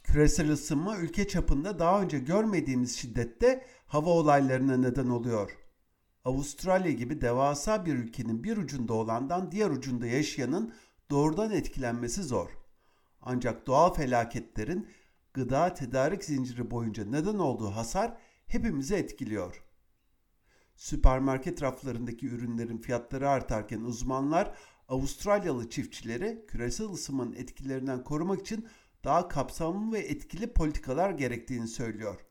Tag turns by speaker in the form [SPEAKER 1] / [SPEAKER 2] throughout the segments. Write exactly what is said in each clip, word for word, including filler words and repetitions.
[SPEAKER 1] Küresel ısınma ülke çapında daha önce görmediğimiz şiddette hava olaylarına neden oluyor. Avustralya gibi devasa bir ülkenin bir ucunda olandan diğer ucunda yaşayanın doğrudan etkilenmesi zor. Ancak doğal felaketlerin gıda tedarik zinciri boyunca neden olduğu hasar hepimizi etkiliyor. Süpermarket raflarındaki ürünlerin fiyatları artarken uzmanlar Avustralyalı çiftçileri küresel ısınmanın etkilerinden korumak için daha kapsamlı ve etkili politikalar gerektiğini söylüyor.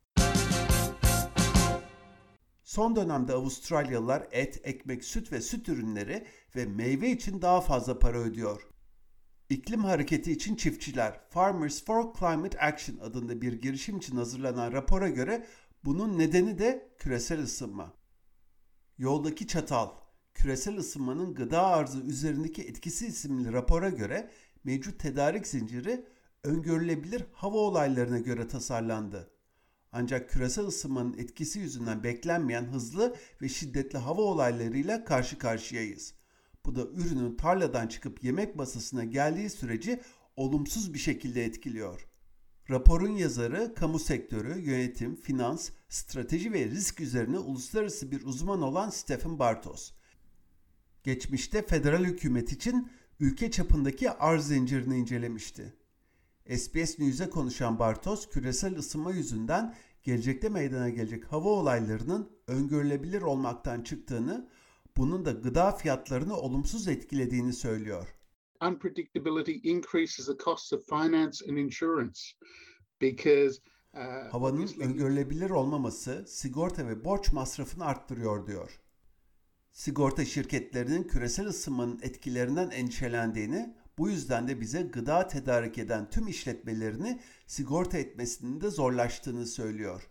[SPEAKER 1] Son dönemde Avustralyalılar et, ekmek, süt ve süt ürünleri ve meyve için daha fazla para ödüyor. İklim hareketi için çiftçiler Farmers for Climate Action adında bir girişim için hazırlanan rapora göre bunun nedeni de küresel ısınma. Yoldaki Çatal, küresel ısınmanın gıda arzı üzerindeki etkisi isimli rapora göre mevcut tedarik zinciri öngörülebilir hava olaylarına göre tasarlandı. Ancak küresel ısınmanın etkisi yüzünden beklenmeyen hızlı ve şiddetli hava olaylarıyla karşı karşıyayız. Bu da ürünün tarladan çıkıp yemek masasına geldiği süreci olumsuz bir şekilde etkiliyor. Raporun yazarı, kamu sektörü, yönetim, finans, strateji ve risk üzerine uluslararası bir uzman olan Stephen Bartos. Geçmişte federal hükümet için ülke çapındaki arz zincirini incelemişti. S B S News'e konuşan Bartos, küresel ısınma yüzünden gelecekte meydana gelecek hava olaylarının öngörülebilir olmaktan çıktığını, bunun da gıda fiyatlarını olumsuz etkilediğini söylüyor.
[SPEAKER 2] Unpredictability increases the cost of finance and insurance because
[SPEAKER 1] uh, havanın öngörülebilir olmaması sigorta ve borç masrafını arttırıyor diyor. Sigorta şirketlerinin küresel ısınmanın etkilerinden endişelendiğini, bu yüzden de bize gıda tedarik eden tüm işletmelerini sigorta etmesinin de zorlaştığını söylüyor.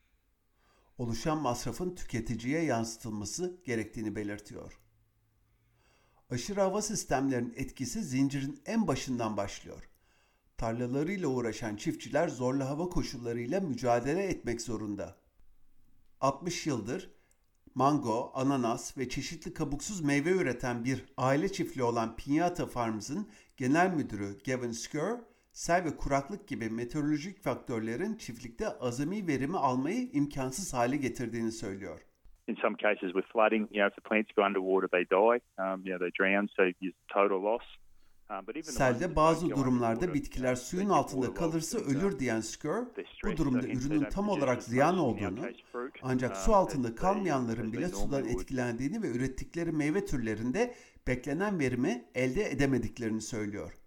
[SPEAKER 1] Oluşan masrafın tüketiciye yansıtılması gerektiğini belirtiyor. Aşırı hava sistemlerinin etkisi zincirin en başından başlıyor. Tarlalarıyla uğraşan çiftçiler zorlu hava koşullarıyla mücadele etmek zorunda. altmış yıldır mango, ananas ve çeşitli kabuksuz meyve üreten bir aile çiftliği olan Piñata Farms'ın genel müdürü Gavin Skerr, sel ve kuraklık gibi meteorolojik faktörlerin çiftlikte azami verimi almayı imkansız hale getirdiğini söylüyor.
[SPEAKER 3] In some cases with flooding, you know, if the plants go underwater, they die. Um, you know, they drown, so it's total loss.
[SPEAKER 1] Selde bazı durumlarda bitkiler suyun altında kalırsa ölür diyen Skerr, bu durumda ürünün tam olarak ziyan olduğunu, ancak su altında kalmayanların bile sudan etkilendiğini ve ürettikleri meyve türlerinde beklenen verimi elde edemediklerini söylüyor.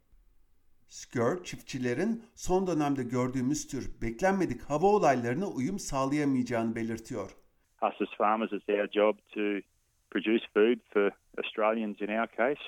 [SPEAKER 1] Skerr, çiftçilerin son dönemde gördüğümüz tür beklenmedik hava olaylarına uyum sağlayamayacağını belirtiyor.
[SPEAKER 3] Us as farmers, it's our job to produce food for Australians in our case.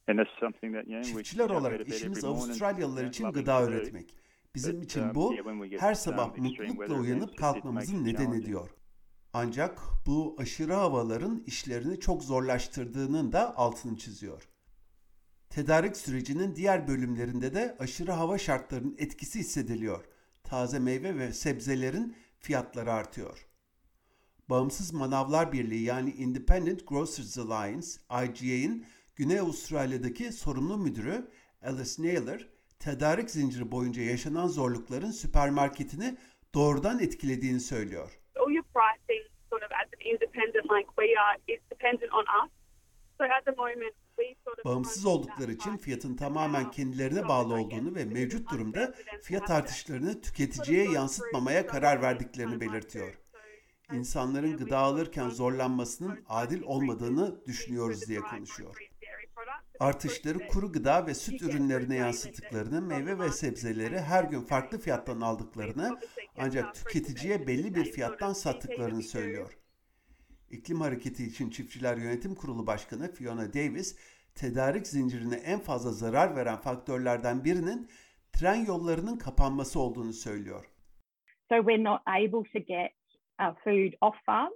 [SPEAKER 1] Çiftçiler olarak işimiz Avustralyalılar için gıda üretmek. Bizim için bu her sabah mutlulukla uyanıp kalkmamızın nedeni diyor. Ancak bu aşırı havaların işlerini çok zorlaştırdığının da altını çiziyor. Tedarik sürecinin diğer bölümlerinde de aşırı hava şartlarının etkisi hissediliyor. Taze meyve ve sebzelerin fiyatları artıyor. Bağımsız Manavlar Birliği yani Independent Grocers Alliance, I G A'nin Güney Avustralya'daki sorumlu müdürü Alice Naylor, tedarik zinciri boyunca yaşanan zorlukların süpermarketini doğrudan etkilediğini söylüyor.
[SPEAKER 4] All your pricing sort of as an independent like we are is dependent on us. So at the moment we sort of
[SPEAKER 1] Bağımsız oldukları için fiyatın tamamen kendilerine bağlı olduğunu ve mevcut durumda fiyat artışlarını tüketiciye yansıtmamaya karar verdiklerini belirtiyor. İnsanların gıda alırken zorlanmasının adil olmadığını düşünüyoruz diye konuşuyor. Artışları kuru gıda ve süt ürünlerine yansıttıklarını, meyve ve sebzeleri her gün farklı fiyattan aldıklarını ancak tüketiciye belli bir fiyattan sattıklarını söylüyor. İklim Hareketi için Çiftçiler Yönetim Kurulu Başkanı Fiona Davis, tedarik zincirine en fazla zarar veren faktörlerden birinin tren yollarının kapanması olduğunu söylüyor.
[SPEAKER 5] So we're not able to get our food off farm.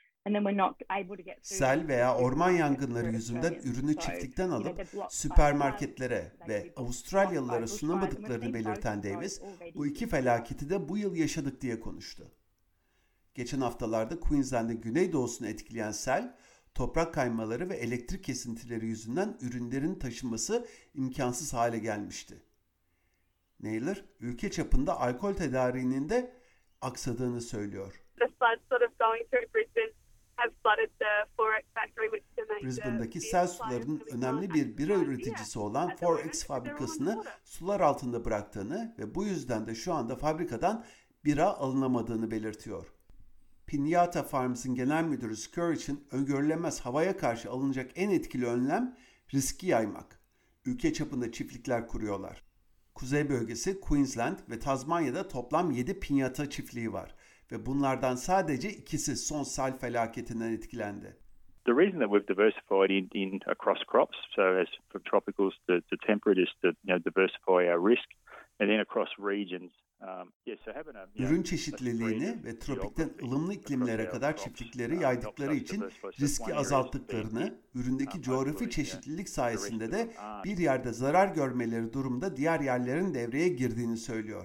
[SPEAKER 1] Sel veya orman yangınları yüzünden ürünü çiftlikten alıp süpermarketlere ve Avustralyalılara sunamadıklarını belirten Davis, bu iki felaketi de bu yıl yaşadık diye konuştu. Geçen haftalarda Queensland'in güneydoğusunu etkileyen sel, toprak kaymaları ve elektrik kesintileri yüzünden ürünlerin taşınması imkansız hale gelmişti. Naylor, ülke çapında alkol tedariğinin de aksadığını söylüyor.
[SPEAKER 4] The floods sort of going through Brisbane have flooded the Forex factory, which is the major
[SPEAKER 1] Brisbane'daki
[SPEAKER 4] beer
[SPEAKER 1] sel
[SPEAKER 4] supplier
[SPEAKER 1] sularının
[SPEAKER 4] coming
[SPEAKER 1] önemli
[SPEAKER 4] on
[SPEAKER 1] bir
[SPEAKER 4] and
[SPEAKER 1] bira
[SPEAKER 4] beer.
[SPEAKER 1] üreticisi olan
[SPEAKER 4] At the moment,
[SPEAKER 1] Forex
[SPEAKER 4] they're all
[SPEAKER 1] fabrikasını
[SPEAKER 4] underwater.
[SPEAKER 1] sular altında bıraktığını ve bu yüzden de şu anda fabrikadan bira alınamadığını belirtiyor. Pinata Farms'ın genel müdürü Scourge'ın öngörülemez havaya karşı alınacak en etkili önlem riski yaymak. Ülke çapında çiftlikler kuruyorlar. Kuzey bölgesi Queensland ve Tazmanya'da toplam yedi pinyata çiftliği var ve bunlardan sadece ikisi son sel felaketinden etkilendi.
[SPEAKER 3] The reason that we've diversified in, in across crops, so as from tropicals to, to temperate, is to you know, diversify our risk, and then across regions. Um, yeah, so having a, you know,
[SPEAKER 1] Ürün çeşitliliğini ve tropikten ılımlı iklimlere kadar çiftlikleri
[SPEAKER 3] uh,
[SPEAKER 1] yaydıkları için riski azalttıklarını, üründeki coğrafi çeşitlilik sayesinde de bir yerde zarar görmeleri durumda diğer yerlerin devreye girdiğini söylüyor.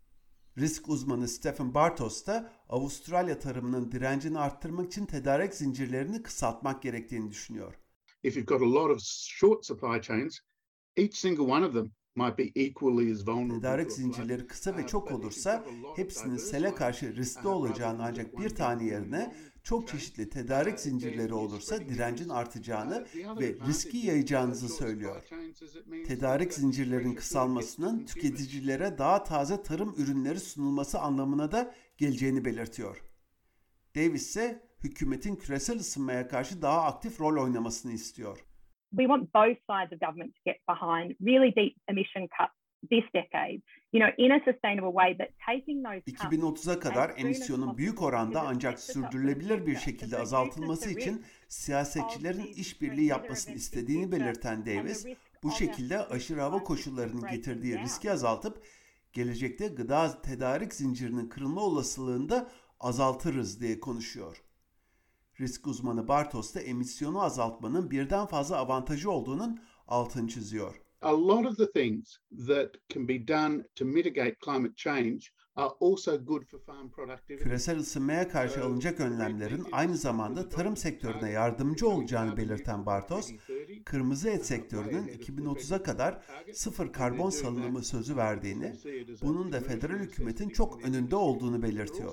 [SPEAKER 1] Risk uzmanı Stephen Bartos da Avustralya tarımının direncini arttırmak için tedarik zincirlerini kısaltmak gerektiğini düşünüyor.
[SPEAKER 2] If you've got a lot of short supply chains, each single one of them might be equally as vulnerable.
[SPEAKER 1] Tedarik zincirleri kısa ve çok olursa hepsinin sele karşı riskli olacağını, ancak bir tane yerine çok çeşitli tedarik zincirleri olursa direncin artacağını ve riski yayacağınızı söylüyor. Tedarik zincirlerin kısalmasının tüketicilere daha taze tarım ürünleri sunulması anlamına da geleceğini belirtiyor. Davis ise hükümetin küresel ısınmaya karşı daha aktif rol oynamasını istiyor.
[SPEAKER 5] We want both sides of government to get behind really deep emission cuts this decade, you know, in a sustainable way, but taking those cuts
[SPEAKER 1] iki bin otuza kadar emisyonun büyük oranda ancak sürdürülebilir bir şekilde azaltılması için siyasetçilerin işbirliği yapmasını istediğini belirten Davis, bu şekilde aşırı hava koşullarının getirdiği riski azaltıp gelecekte gıda tedarik zincirinin kırılma olasılığını da azaltırız diye konuşuyor. Risk uzmanı Bartos da emisyonu azaltmanın birden fazla avantajı olduğunun altını çiziyor.
[SPEAKER 2] A lot of the things that can be done to mitigate climate change are also good for farm productivity.
[SPEAKER 1] Küresel ısınmaya karşı alınacak önlemlerin aynı zamanda tarım sektörüne yardımcı olacağını belirten Bartos, kırmızı et sektörünün iki bin otuza kadar sıfır karbon salınımı sözü verdiğini, bunun da federal hükümetin çok önünde olduğunu belirtiyor.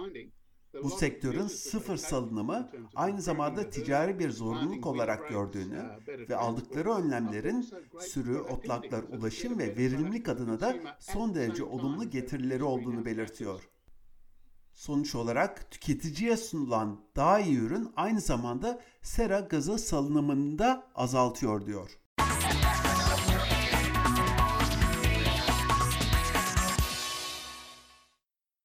[SPEAKER 1] Bu sektörün sıfır salınımı aynı zamanda ticari bir zorunluluk olarak gördüğünü ve aldıkları önlemlerin sürü, otlaklar, ulaşım ve verimlilik adına da son derece olumlu getirileri olduğunu belirtiyor. Sonuç olarak tüketiciye sunulan daha iyi ürün aynı zamanda sera gazı salınımını da azaltıyor diyor.